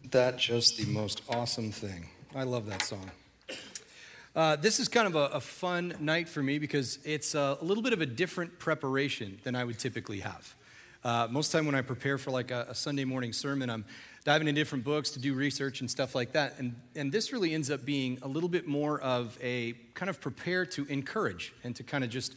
that just the most awesome thing? I love that song. This is kind of a fun night for me because it's a little bit of a different preparation than I would typically have. Most of the time when I prepare for like a Sunday morning sermon, I'm diving into different books to do research and stuff like that. And this really ends up being a little bit more of a kind of prepare to encourage and to kind of just,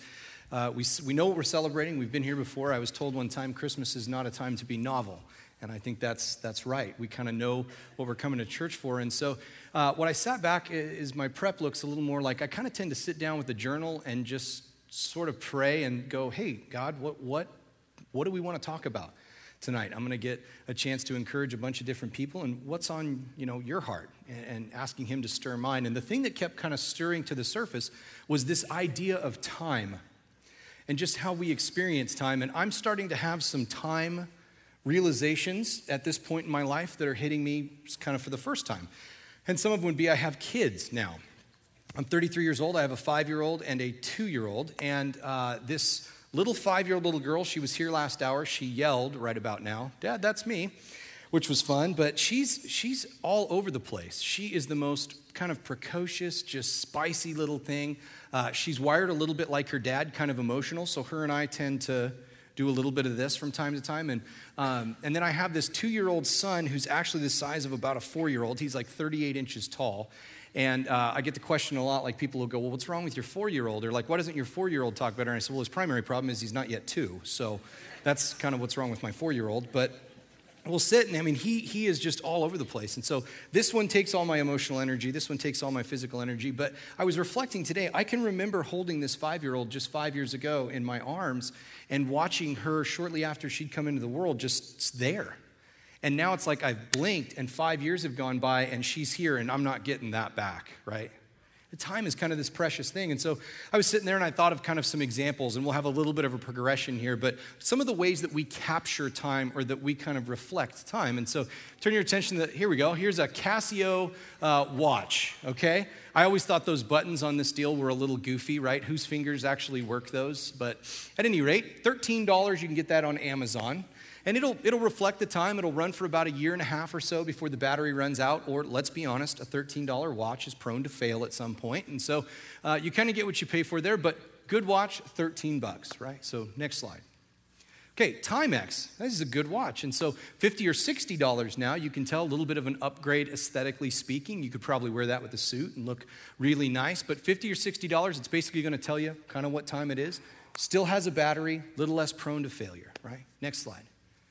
we know what we're celebrating. We've been here before. I was told one time Christmas is not a time to be novel. And I think that's right. We kind of know what we're coming to church for. And so what I sat back is my prep looks a little more like I kind of tend to sit down with a journal and just sort of pray and go, hey, God, what do we want to talk about tonight? I'm going to get a chance to encourage a bunch of different people and what's on your heart and asking him to stir mine. And the thing that kept kind of stirring to the surface was this idea of time and just how we experience time. And I'm starting to have some time realizations at this point in my life that are hitting me kind of for the first time. And some of them would be I have kids now. I'm 33 years old. I have a 5-year-old and a 2-year-old. And this little 5-year-old little girl, she was here last hour. She yelled right about now, "Dad, that's me," which was fun. But she's all over the place. She is the most kind of precocious, just spicy little thing. She's wired a little bit like her dad, kind of emotional. So her and I tend to do a little bit of this from time to time. And then I have this 2-year-old son who's actually the size of about a 4-year-old. He's like 38 inches tall. And I get the question a lot, like people will go, well, what's wrong with your 4-year-old? Or like, why doesn't your 4-year-old talk better? And I said, well, his primary problem is he's not yet 2. So that's kind of what's wrong with my 4-year-old. But we'll sit, and I mean, he is just all over the place. And so this one takes all my emotional energy. This one takes all my physical energy. But I was reflecting today. I can remember holding this 5-year-old just 5 years ago in my arms and watching her shortly after she'd come into the world just there. And now it's like I've blinked, and 5 years have gone by, and she's here, and I'm not getting that back, right? The time is kind of this precious thing. And so I was sitting there and I thought of kind of some examples, and we'll have a little bit of a progression here, but some of the ways that we capture time or that we kind of reflect time. And so turn your attention to, here we go. Here's a Casio watch, okay? I always thought those buttons on this deal were a little goofy, right? Whose fingers actually work those? But at any rate, $13, you can get that on Amazon. And it'll reflect the time. It'll run for about a year and a half or so before the battery runs out. Or let's be honest, a $13 watch is prone to fail at some point. And so you kind of get what you pay for there. But good watch, $13, right? So next slide. Okay, Timex. This is a good watch. And so $50 or $60 now, you can tell a little bit of an upgrade aesthetically speaking. You could probably wear that with a suit and look really nice. But $50 or $60, it's basically going to tell you kind of what time it is. Still has a battery, a little less prone to failure, right? Next slide.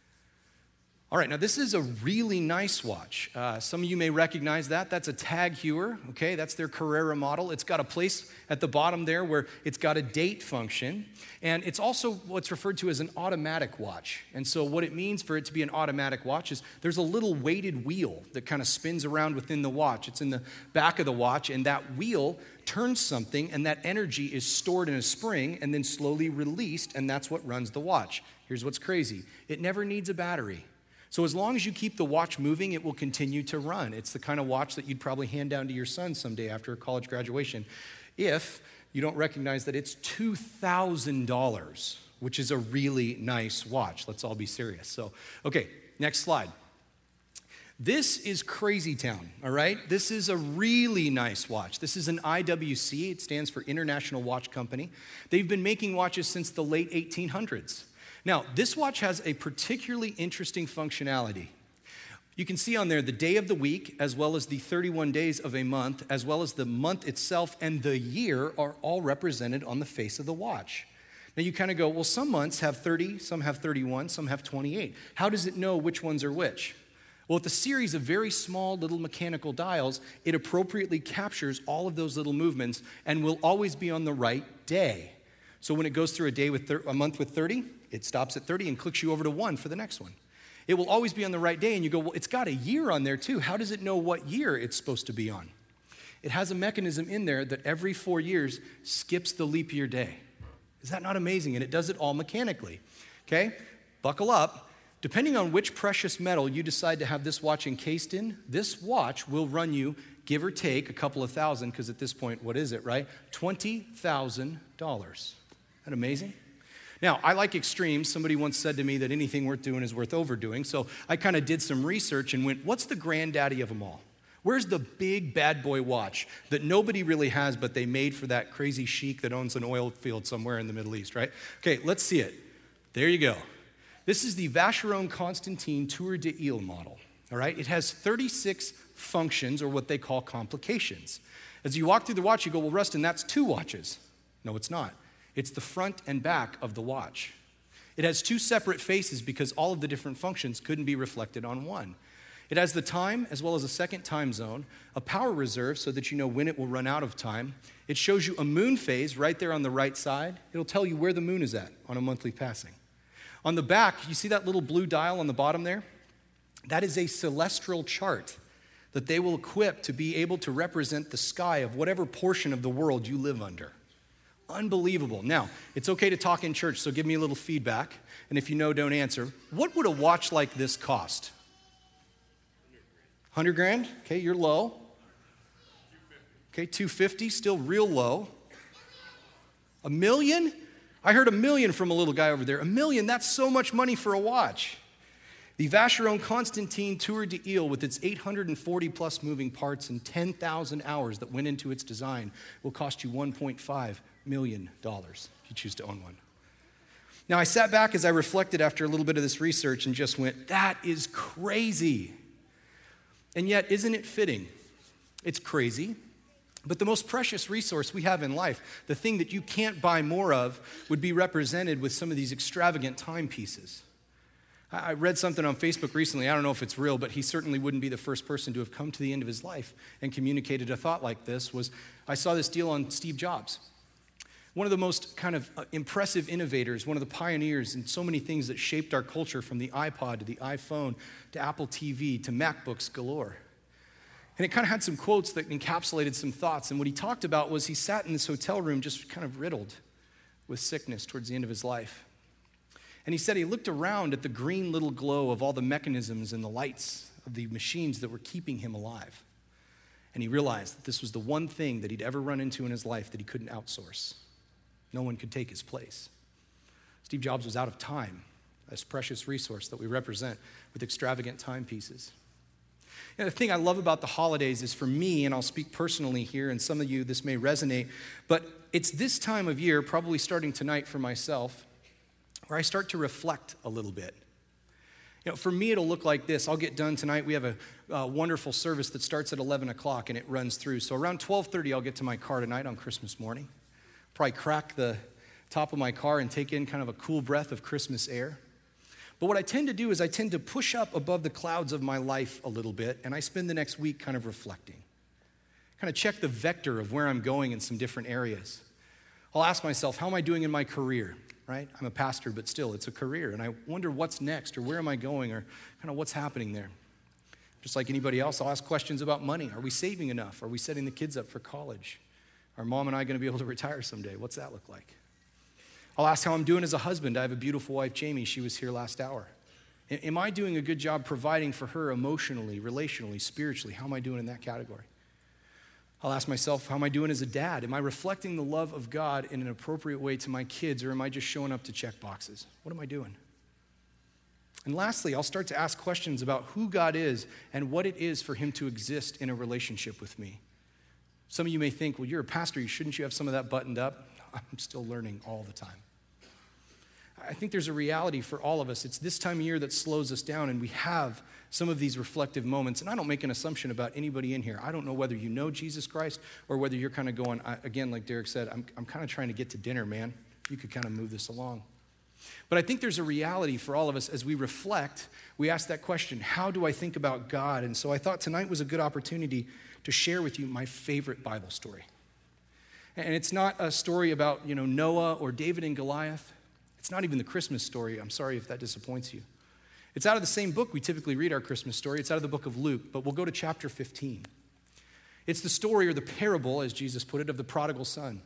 All right, now this is a really nice watch. Some of you may recognize that. That's a Tag Heuer, okay? That's their Carrera model. It's got a place at the bottom there where it's got a date function. And it's also what's referred to as an automatic watch. And so what it means for it to be an automatic watch is there's a little weighted wheel that kind of spins around within the watch. It's in the back of the watch, and that wheel turns something, and that energy is stored in a spring and then slowly released, and that's what runs the watch. Here's what's crazy. It never needs a battery. So as long as you keep the watch moving, it will continue to run. It's the kind of watch that you'd probably hand down to your son someday after a college graduation if you don't recognize that it's $2,000, which is a really nice watch. Let's all be serious. So, okay, next slide. This is Crazy Town, all right? This is a really nice watch. This is an IWC. It stands for International Watch Company. They've been making watches since the late 1800s. Now, this watch has a particularly interesting functionality. You can see on there the day of the week, as well as the 31 days of a month, as well as the month itself and the year are all represented on the face of the watch. Now, you kind of go, well, some months have 30, some have 31, some have 28. How does it know which ones are which? Well, with a series of very small little mechanical dials, it appropriately captures all of those little movements and will always be on the right day. So when it goes through a month with 30, it stops at 30 and clicks you over to 1 for the next one. It will always be on the right day, and you go, well, it's got a year on there too. How does it know what year it's supposed to be on? It has a mechanism in there that every 4 years skips the leap year day. Is that not amazing? And it does it all mechanically. Okay, buckle up. Depending on which precious metal you decide to have this watch encased in, this watch will run you, give or take, a couple of thousand, because at this point, what is it, right? $20,000. Isn't that amazing? Now, I like extremes. Somebody once said to me that anything worth doing is worth overdoing. So I kind of did some research and went, what's the granddaddy of them all? Where's the big bad boy watch that nobody really has, but they made for that crazy sheik that owns an oil field somewhere in the Middle East, right? Okay, let's see it. There you go. This is the Vacheron Constantin Tour de Il model, all right? It has 36 functions, or what they call complications. As you walk through the watch, you go, well, Rustin, that's 2 watches. No, it's not. It's the front and back of the watch. It has 2 separate faces because all of the different functions couldn't be reflected on one. It has the time as well as a second time zone, a power reserve so that you know when it will run out of time. It shows you a moon phase right there on the right side. It'll tell you where the moon is at on a monthly passing. On the back, you see that little blue dial on the bottom there? That is a celestial chart that they will equip to be able to represent the sky of whatever portion of the world you live under. Unbelievable. Now, it's okay to talk in church, so give me a little feedback. And if you know, don't answer. What would a watch like this cost? 100 grand? Okay, you're low. Okay, 250, still real low. $1 million? I heard $1 million from a little guy over there. $1 million, that's so much money for a watch. The Vacheron Constantin Tour de Il, with its 840 plus moving parts and 10,000 hours that went into its design, will cost you $1.5 million if you choose to own one. Now, I sat back as I reflected after a little bit of this research and just went, that is crazy. And yet, isn't it fitting? It's crazy, but the most precious resource we have in life, the thing that you can't buy more of, would be represented with some of these extravagant timepieces. I read something on Facebook recently, I don't know if it's real, but he certainly wouldn't be the first person to have come to the end of his life and communicated a thought like this, I saw this deal on Steve Jobs. One of the most kind of impressive innovators, one of the pioneers in so many things that shaped our culture, from the iPod to the iPhone to Apple TV to MacBooks galore. And it kind of had some quotes that encapsulated some thoughts. And what he talked about was he sat in this hotel room just kind of riddled with sickness towards the end of his life. And he said he looked around at the green little glow of all the mechanisms and the lights of the machines that were keeping him alive. And he realized that this was the one thing that he'd ever run into in his life that he couldn't outsource. No one could take his place. Steve Jobs was out of time, this precious resource that we represent with extravagant timepieces. The thing I love about the holidays is, for me, and I'll speak personally here, and some of you this may resonate, but it's this time of year, probably starting tonight for myself, where I start to reflect a little bit. For me, it'll look like this. I'll get done tonight. We have a wonderful service that starts at 11 o'clock and it runs through. So around 12:30, I'll get to my car tonight on Christmas morning. Probably crack the top of my car and take in kind of a cool breath of Christmas air. But what I tend to do is I tend to push up above the clouds of my life a little bit, and I spend the next week kind of reflecting. Kind of check the vector of where I'm going in some different areas. I'll ask myself, how am I doing in my career, right? I'm a pastor, but still, it's a career, and I wonder what's next, or where am I going, or kind of what's happening there. Just like anybody else, I'll ask questions about money. Are we saving enough? Are we setting the kids up for college? Are mom and I going to be able to retire someday? What's that look like? I'll ask how I'm doing as a husband. I have a beautiful wife, Jamie. She was here last hour. Am I doing a good job providing for her emotionally, relationally, spiritually? How am I doing in that category? I'll ask myself, how am I doing as a dad? Am I reflecting the love of God in an appropriate way to my kids, or am I just showing up to check boxes? What am I doing? And lastly, I'll start to ask questions about who God is and what it is for him to exist in a relationship with me. Some of you may think, well, you're a pastor, shouldn't you have some of that buttoned up? I'm still learning all the time. I think there's a reality for all of us. It's this time of year that slows us down, and we have some of these reflective moments. And I don't make an assumption about anybody in here. I don't know whether you know Jesus Christ or whether you're kind of going, again, like Derek said, I'm kind of trying to get to dinner, man. You could kind of move this along. But I think there's a reality for all of us as we reflect. We ask that question, how do I think about God? And so I thought tonight was a good opportunity to share with you my favorite Bible story. And it's not a story about, Noah or David and Goliath. It's not even the Christmas story. I'm sorry if that disappoints you. It's out of the same book we typically read our Christmas story. It's out of the book of Luke, but we'll go to chapter 15. It's the story, or the parable, as Jesus put it, of the prodigal son.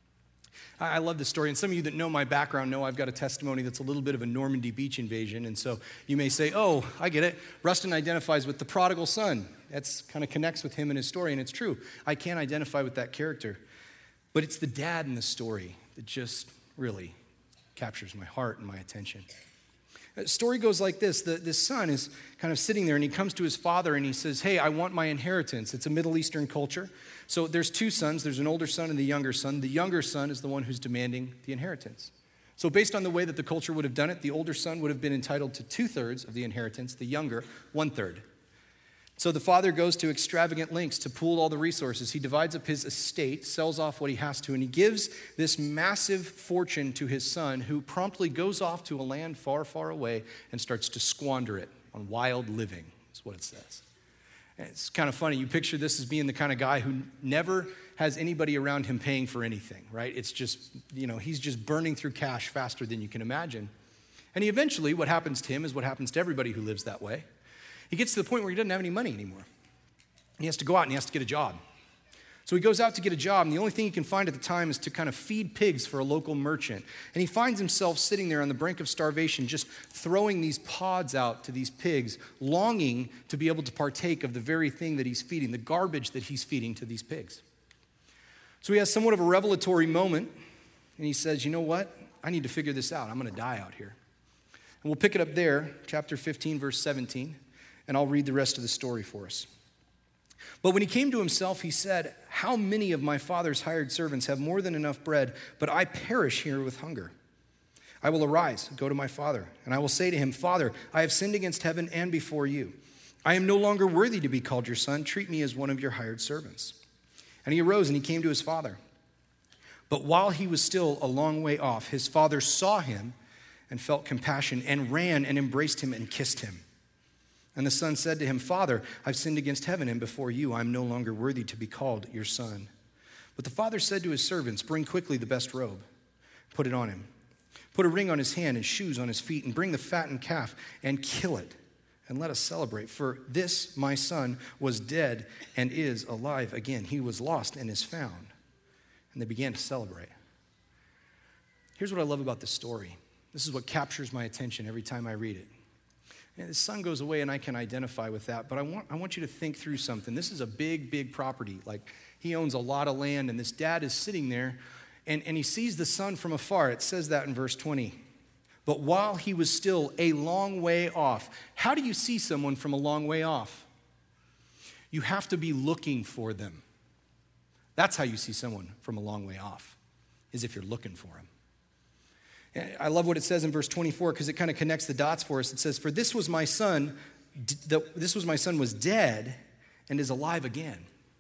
I love this story, and some of you that know my background know I've got a testimony that's a little bit of a Normandy Beach invasion, and so you may say, oh, I get it. Rustin identifies with the prodigal son. That's kind of connects with him and his story, and it's true. I can't identify with that character, but it's the dad in the story that just really captures my heart and my attention. The story goes like this. This son is kind of sitting there, and he comes to his father, and he says, hey, I want my inheritance. It's a Middle Eastern culture. So there's two sons. There's an older son and the younger son. The younger son is the one who's demanding the inheritance. So based on the way that the culture would have done it, the older son would have been entitled to 2/3 of the inheritance, the younger, 1/3. So the father goes to extravagant lengths to pool all the resources. He divides up his estate, sells off what he has to, and he gives this massive fortune to his son, who promptly goes off to a land far, far away and starts to squander it on wild living, is what it says. And it's kind of funny. You picture this as being the kind of guy who never has anybody around him paying for anything, right? It's just, he's just burning through cash faster than you can imagine. And he eventually, what happens to him is what happens to everybody who lives that way. He gets to the point where he doesn't have any money anymore. He has to go out and he has to get a job. So he goes out to get a job, and the only thing he can find at the time is to kind of feed pigs for a local merchant. And he finds himself sitting there on the brink of starvation, just throwing these pods out to these pigs, longing to be able to partake of the very thing that he's feeding, the garbage that he's feeding to these pigs. So he has somewhat of a revelatory moment, and he says, you know what? I need to figure this out. I'm going to die out here. And we'll pick it up there, chapter 15, verse 17. And I'll read the rest of the story for us. But when he came to himself, he said, how many of my father's hired servants have more than enough bread, but I perish here with hunger? I will arise, go to my father, and I will say to him, Father, I have sinned against heaven and before you. I am no longer worthy to be called your son. Treat me as one of your hired servants. And he arose and he came to his father. But while he was still a long way off, his father saw him and felt compassion and ran and embraced him and kissed him. And the son said to him, Father, I've sinned against heaven and before you. I'm no longer worthy to be called your son. But the father said to his servants, bring quickly the best robe, put it on him. Put a ring on his hand and shoes on his feet, and bring the fattened calf and kill it, and let us celebrate. For this my son was dead and is alive again. He was lost and is found. And they began to celebrate. Here's what I love about this story. This is what captures my attention every time I read it. And the son goes away, and I can identify with that, but I want you to think through something. This is a big, big property. Like, he owns a lot of land, and this dad is sitting there, and he sees the son from afar. It says that in verse 20. But while he was still a long way off. How do you see someone from a long way off? You have to be looking for them. That's how you see someone from a long way off, is if you're looking for him. I love what it says in verse 24 because it kind of connects the dots for us. It says, for this was my son was dead and is alive again.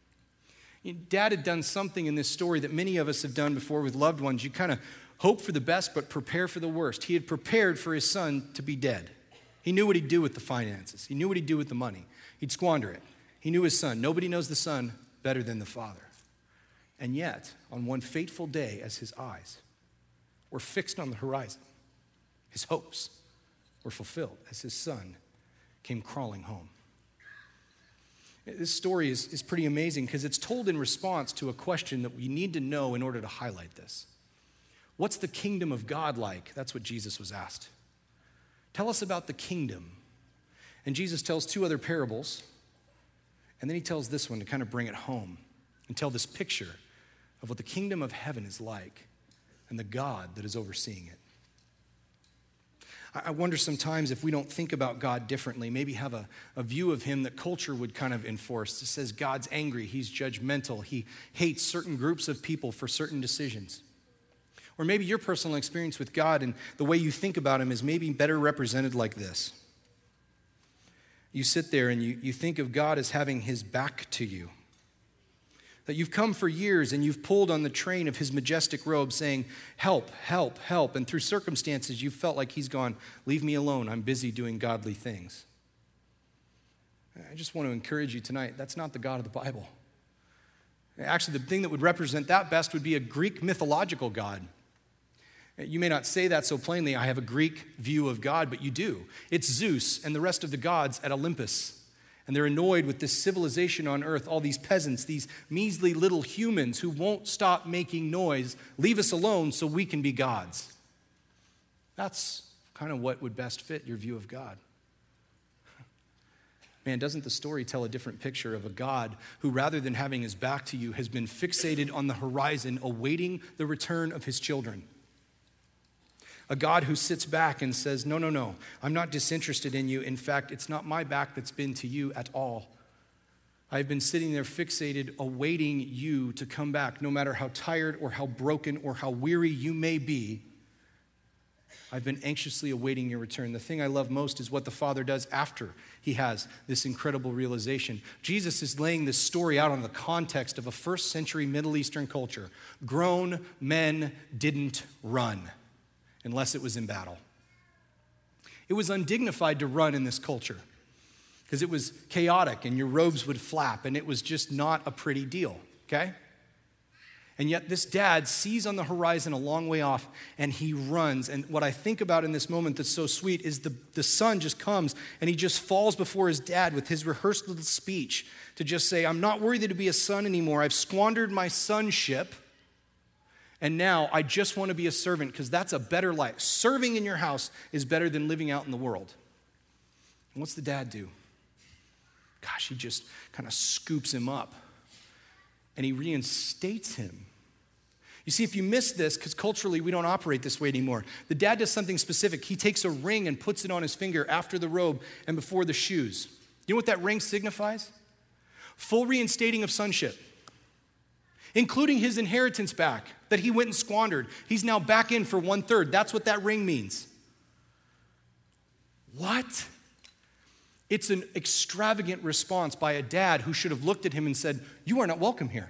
Dad had done something in this story that many of us have done before with loved ones. You kind of hope for the best but prepare for the worst. He had prepared for his son to be dead. He knew what he'd do with the finances. He knew what he'd do with the money. He'd squander it. He knew his son. Nobody knows the son better than the father. And yet, on one fateful day, as his eyes were fixed on the horizon, his hopes were fulfilled as his son came crawling home. This story is pretty amazing because it's told in response to a question that we need to know in order to highlight this. What's the kingdom of God like? That's what Jesus was asked. Tell us about the kingdom. And Jesus tells two other parables, and then he tells this one to kind of bring it home and tell this picture of what the kingdom of heaven is like and the God that is overseeing it. I wonder sometimes if we don't think about God differently, maybe have a view of him that culture would kind of enforce. It says God's angry, he's judgmental, he hates certain groups of people for certain decisions. Or maybe your personal experience with God and the way you think about him is maybe better represented like this. You sit there and you think of God as having his back to you. That you've come for years and you've pulled on the train of his majestic robe saying, help, help, help. And through circumstances, you've felt like he's gone, leave me alone, I'm busy doing godly things. I just want to encourage you tonight, that's not the God of the Bible. Actually, the thing that would represent that best would be a Greek mythological God. You may not say that so plainly, I have a Greek view of God, but you do. It's Zeus and the rest of the gods at Olympus. And they're annoyed with this civilization on earth, all these peasants, these measly little humans who won't stop making noise. Leave us alone so we can be gods. That's kind of what would best fit your view of God. Man, doesn't the story tell a different picture of a God who, rather than having his back to you, has been fixated on the horizon, awaiting the return of his children? A God who sits back and says, no, no, no, I'm not disinterested in you. In fact, it's not my back that's been to you at all. I've been sitting there fixated, awaiting you to come back, no matter how tired or how broken or how weary you may be. I've been anxiously awaiting your return. The thing I love most is what the Father does after he has this incredible realization. Jesus is laying this story out on the context of a first century Middle Eastern culture. Grown men didn't run unless it was in battle. It was undignified to run in this culture because it was chaotic and your robes would flap and it was just not a pretty deal, okay? And yet this dad sees on the horizon a long way off and he runs. And what I think about in this moment that's so sweet is the son just comes and he just falls before his dad with his rehearsed little speech to just say, I'm not worthy to be a son anymore. I've squandered my sonship. And now I just want to be a servant because that's a better life. Serving in your house is better than living out in the world. And what's the dad do? Gosh, he just kind of scoops him up and he reinstates him. You see, if you miss this, because culturally we don't operate this way anymore, the dad does something specific. He takes a ring and puts it on his finger after the robe and before the shoes. You know what that ring signifies? Full reinstating of sonship, including his inheritance back that he went and squandered. He's now back in for 1/3. That's what that ring means. What? It's an extravagant response by a dad who should have looked at him and said, you are not welcome here.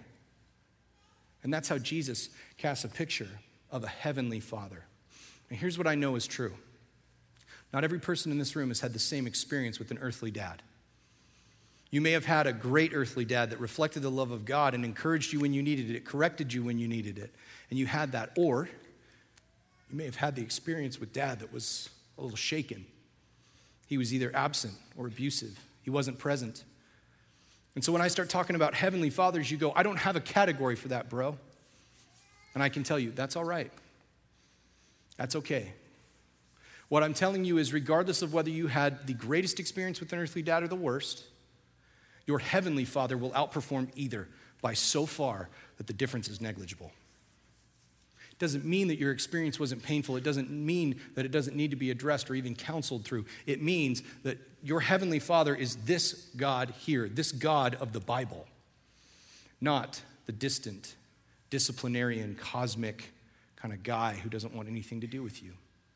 And that's how Jesus casts a picture of a heavenly Father. And here's what I know is true. Not every person in this room has had the same experience with an earthly dad. You may have had a great earthly dad that reflected the love of God and encouraged you when you needed it, corrected you when you needed it, and you had that. Or you may have had the experience with dad that was a little shaken. He was either absent or abusive. He wasn't present. And so when I start talking about heavenly fathers, you go, I don't have a category for that, bro. And I can tell you, that's all right. That's okay. What I'm telling you is regardless of whether you had the greatest experience with an earthly dad or the worst, your heavenly Father will outperform either by so far that the difference is negligible. It doesn't mean that your experience wasn't painful. It doesn't mean that it doesn't need to be addressed or even counseled through. It means that your heavenly Father is this God here, this God of the Bible, not the distant, disciplinarian, cosmic kind of guy who doesn't want anything to do with you.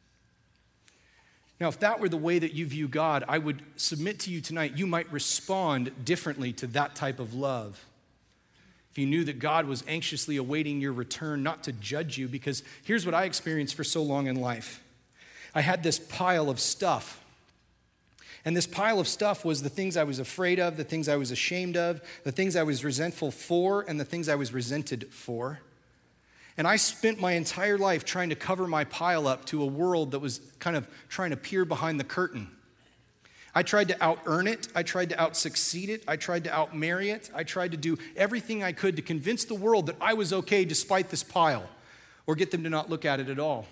Now, if that were the way that you view God, I would submit to you tonight, you might respond differently to that type of love. If you knew that God was anxiously awaiting your return, not to judge you, because here's what I experienced for so long in life. I had this pile of stuff. And this pile of stuff was the things I was afraid of, the things I was ashamed of, the things I was resentful for, and the things I was resented for. And I spent my entire life trying to cover my pile up to a world that was kind of trying to peer behind the curtain. I tried to out-earn it. I tried to out-succeed it. I tried to out-marry it. I tried to do everything I could to convince the world that I was okay despite this pile, or get them to not look at it at all.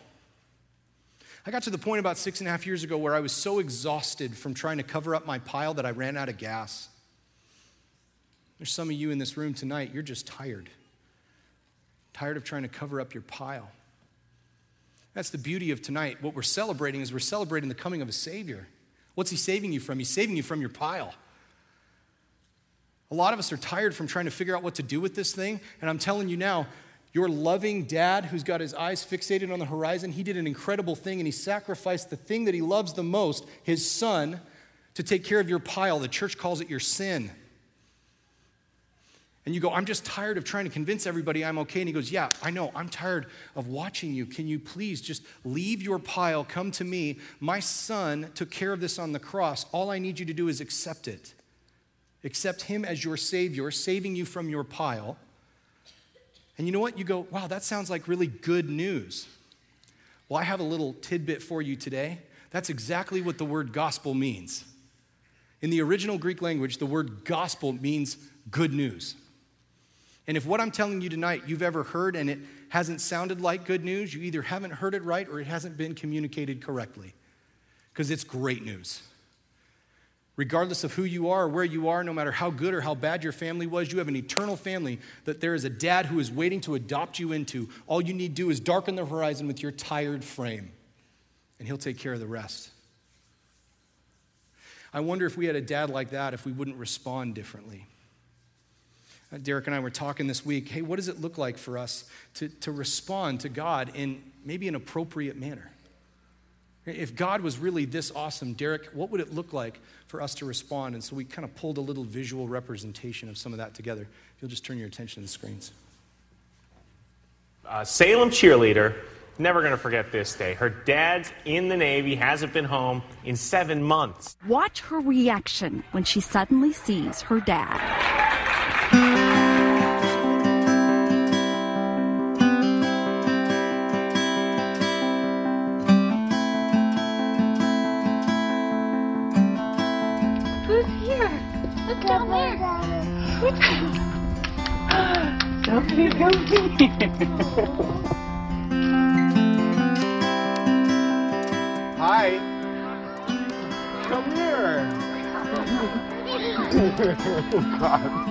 I got to the point about 6.5 years ago where I was so exhausted from trying to cover up my pile that I ran out of gas. There's some of you in this room tonight, you're just tired. Tired of trying to cover up your pile. That's the beauty of tonight. What we're celebrating is we're celebrating the coming of a Savior. What's he saving you from? He's saving you from your pile. A lot of us are tired from trying to figure out what to do with this thing, and I'm telling you now, your loving dad who's got his eyes fixated on the horizon, he did an incredible thing, and he sacrificed the thing that he loves the most, his son, to take care of your pile. The church calls it your sin. And you go, I'm just tired of trying to convince everybody I'm okay. And he goes, yeah, I know. I'm tired of watching you. Can you please just leave your pile, come to me? My son took care of this on the cross. All I need you to do is accept it. Accept him as your Savior, saving you from your pile. And you know what? You go, wow, that sounds like really good news. Well, I have a little tidbit for you today. That's exactly what the word gospel means. In the original Greek language, the word gospel means good news. And if what I'm telling you tonight you've ever heard and it hasn't sounded like good news, you either haven't heard it right or it hasn't been communicated correctly. Because it's great news. Regardless of who you are or where you are, no matter how good or how bad your family was, you have an eternal family that there is a dad who is waiting to adopt you into. All you need to do is darken the horizon with your tired frame. and he'll take care of the rest. I wonder if we had a dad like that, if we wouldn't respond differently. Derek and I were talking this week, hey, what does it look like for us to respond to God in maybe an appropriate manner? If God was really this awesome, Derek, what would it look like for us to respond? And so we kind of pulled a little visual representation of some of that together. If you'll just turn your attention to the screens. Salem cheerleader, never going to forget this day. Her dad's in the Navy, hasn't been home in 7 months. Watch her reaction when she suddenly sees her dad. Who's here? Look down there. Sophie, come here. Hi. Come here. Oh, God.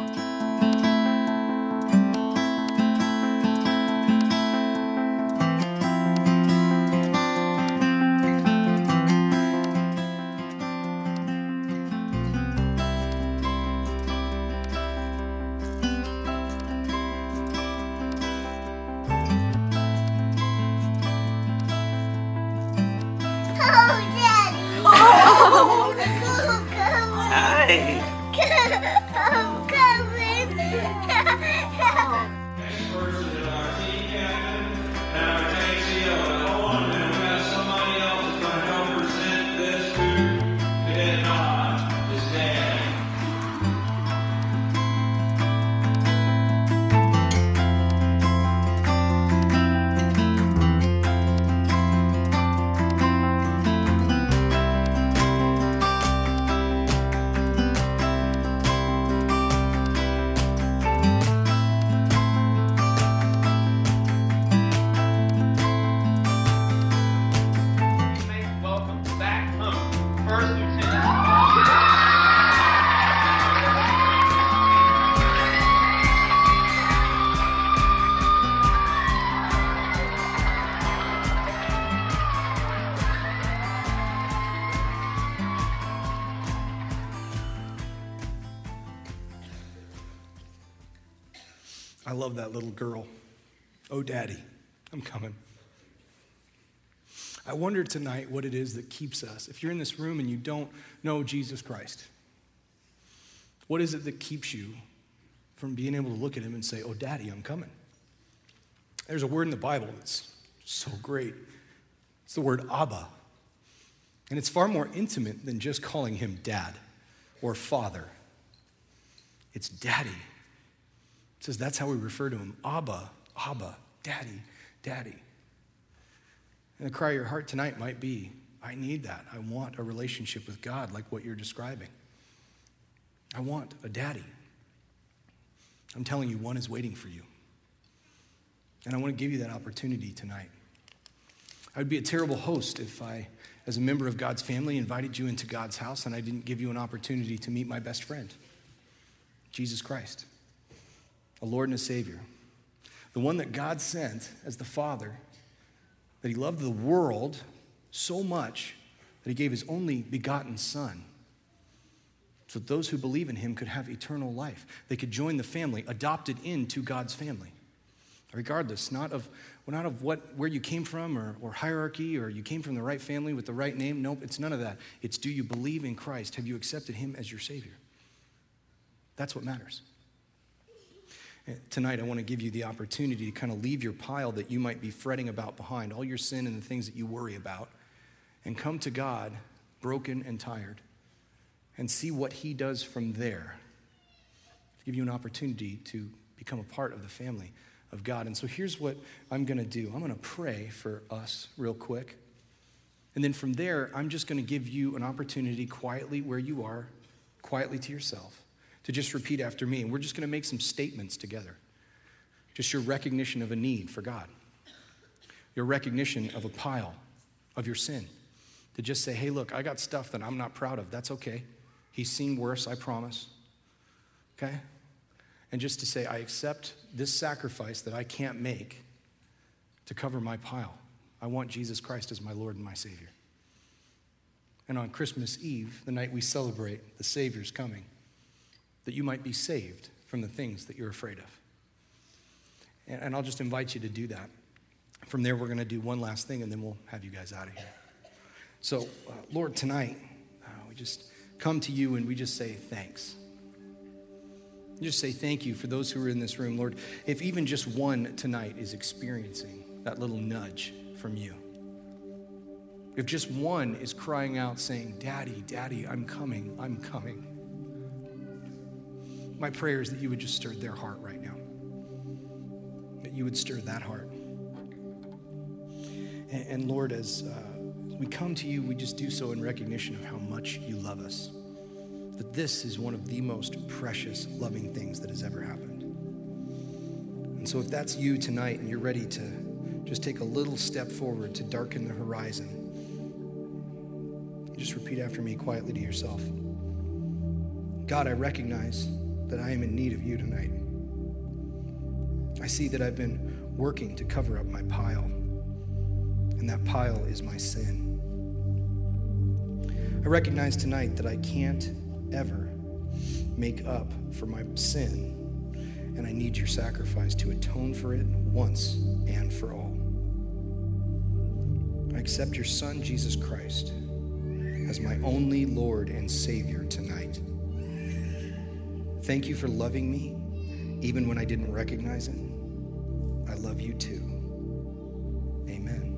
I love that little girl. Oh, Daddy, I'm coming. I wonder tonight what it is that keeps us. If you're in this room and you don't know Jesus Christ, what is it that keeps you from being able to look at him and say, oh, Daddy, I'm coming? There's a word in the Bible that's so great. It's the word Abba. And it's far more intimate than just calling him dad or father. It's daddy. It says that's how we refer to him. Abba, Abba, daddy, daddy. And the cry of your heart tonight might be, I need that. I want a relationship with God like what you're describing. I want a daddy. I'm telling you, one is waiting for you. And I want to give you that opportunity tonight. I would be a terrible host if I, as a member of God's family, invited you into God's house and I didn't give you an opportunity to meet my best friend, Jesus Christ, a Lord and a Savior, the one that God sent as the Father, that he loved the world so much that he gave his only begotten Son, so that those who believe in him could have eternal life. They could join the family, adopted into God's family. Regardless, not of where you came from or hierarchy, or you came from the right family with the right name. Nope, it's none of that. It's, do you believe in Christ? Have you accepted him as your Savior? That's what matters. Tonight, I want to give you the opportunity to kind of leave your pile that you might be fretting about behind, all your sin and the things that you worry about, and come to God broken and tired and see what he does from there. Give you an opportunity to become a part of the family of God. And so here's what I'm going to do. I'm going to pray for us real quick. And then from there, I'm just going to give you an opportunity quietly where you are, quietly to yourself, to just repeat after me. And we're just going to make some statements together. Just your recognition of a need for God. Your recognition of a pile of your sin. To just say, hey, look, I got stuff that I'm not proud of. That's okay. He's seen worse, I promise. Okay? And just to say, I accept this sacrifice that I can't make to cover my pile. I want Jesus Christ as my Lord and my Savior. and on Christmas Eve, the night we celebrate the Savior's coming, that you might be saved from the things that you're afraid of. And I'll just invite you to do that. From there, we're going to do one last thing, and then we'll have you guys out of here. So, Lord, tonight, we just come to you and we just say thanks. Just say thank you for those who are in this room. Lord, if even just one tonight is experiencing that little nudge from you, if just one is crying out saying, Daddy, Daddy, I'm coming, I'm coming. My prayer is that you would just stir their heart right now. That you would stir that heart. And Lord, as we come to you, we just do so in recognition of how much you love us. That this is one of the most precious, loving things that has ever happened. And so if that's you tonight and you're ready to just take a little step forward to darken the horizon, just repeat after me quietly to yourself. God, I recognize that I am in need of you tonight. I see that I've been working to cover up my pile, and that pile is my sin. I recognize tonight that I can't ever make up for my sin, and I need your sacrifice to atone for it once and for all. I accept your Son, Jesus Christ, as my only Lord and Savior tonight. Thank you for loving me, even when I didn't recognize it. I love you too. Amen.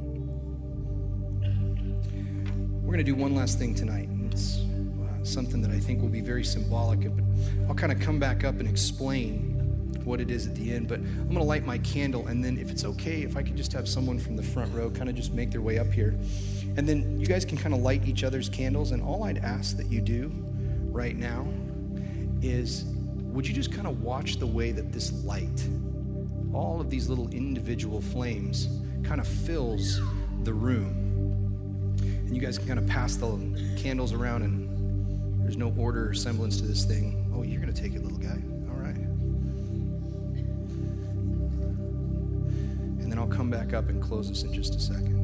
We're going to do one last thing tonight. It's something that I think will be very symbolic, but I'll kind of come back up and explain what it is at the end. But I'm going to light my candle, and then if it's okay, if I could just have someone from the front row kind of just make their way up here. And then you guys can kind of light each other's candles, and all I'd ask that you do right now is, would you just kind of watch the way that this light, all of these little individual flames, kind of fills the room. And you guys can kind of pass the candles around, and there's no order or semblance to this thing. Oh, you're going to take it, little guy. All right. And then I'll come back up and close this in just a second.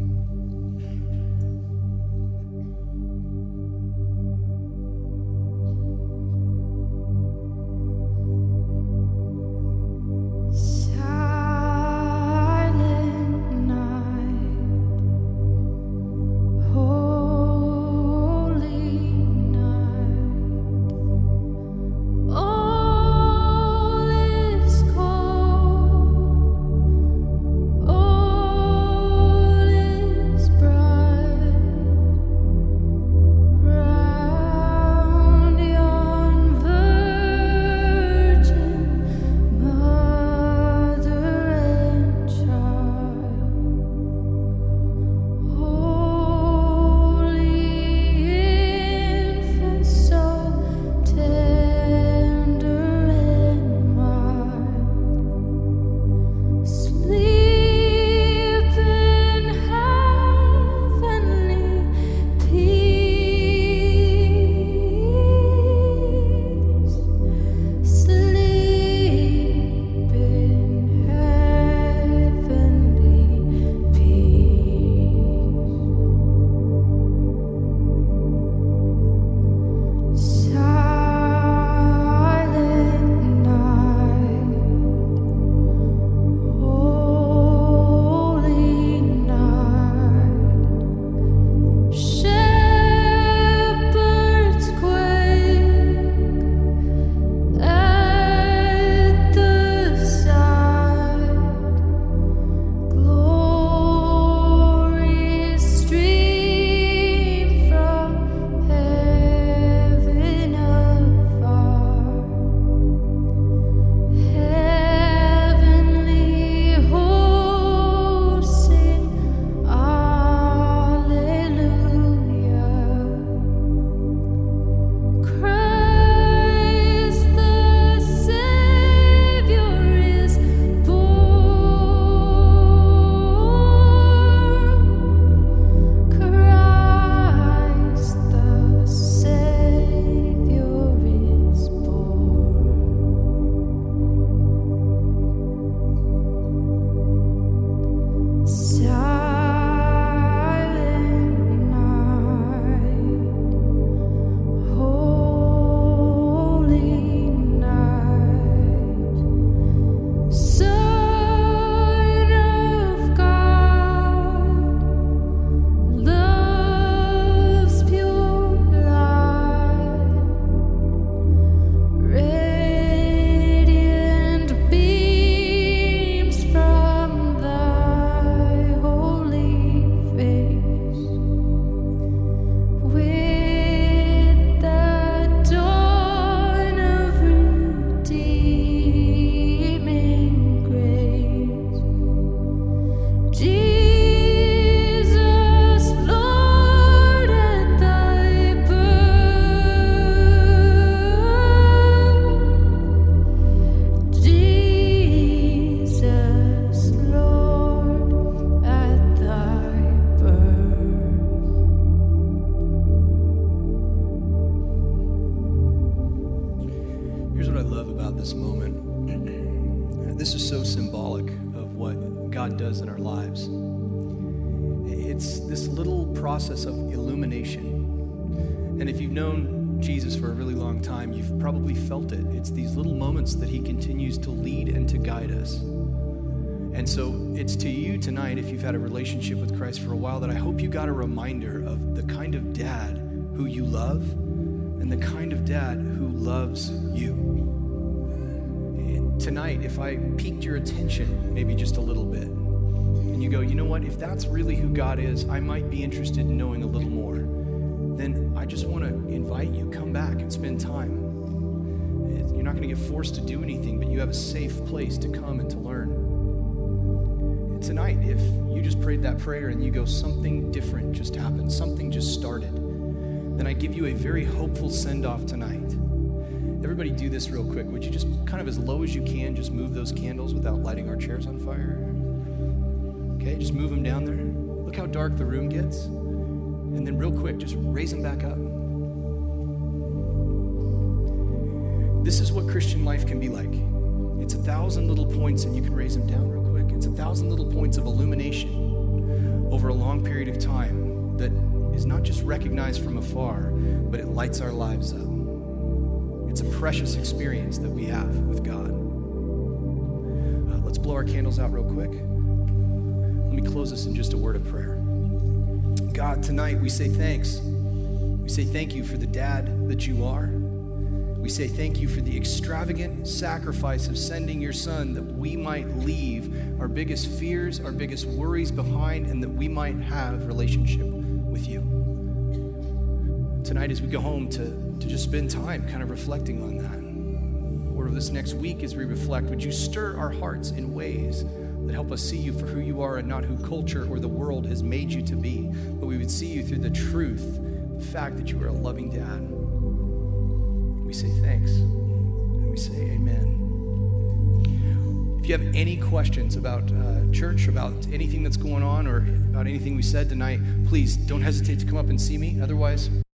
Here's what I love about this moment. This is so symbolic of what God does in our lives. It's this little process of illumination. And if you've known Jesus for a really long time, you've probably felt it. It's these little moments that he continues to lead and to guide us. And so it's to you tonight, if you've had a relationship with Christ for a while, that I hope you got a reminder of the kind of dad who you love and the kind of dad who loves you. And tonight, if I piqued your attention maybe just a little bit, and you go, you know what, if that's really who God is, I might be interested in knowing a little more, then I just want to invite you, come back and spend time. You're not going to get forced to do anything, but you have a safe place to come and to learn. And tonight, if you just prayed that prayer and you go, something different just happened, something just started, then I give you a very hopeful send-off tonight. Everybody do this real quick. Would you just kind of as low as you can, just move those candles without lighting our chairs on fire? Okay, just move them down there. Look how dark the room gets. And then real quick, just raise them back up. This is what Christian life can be like. It's 1,000 little points, and you can raise them down real quick. It's 1,000 little points of illumination over a long period of time that is not just recognized from afar, but it lights our lives up. It's a precious experience that we have with God. Let's blow our candles out real quick. Let me close this in just a word of prayer. God, tonight we say thanks. We say thank you for the dad that you are. We say thank you for the extravagant sacrifice of sending your son that we might leave our biggest fears, our biggest worries behind, and that we might have relationship with you. Tonight as we go home to just spend time kind of reflecting on that. Or this next week as we reflect, would you stir our hearts in ways that help us see you for who you are and not who culture or the world has made you to be, but we would see you through the truth, the fact that you are a loving dad. We say thanks, and we say amen. If you have any questions about church, about anything that's going on, or about anything we said tonight, please don't hesitate to come up and see me. Otherwise,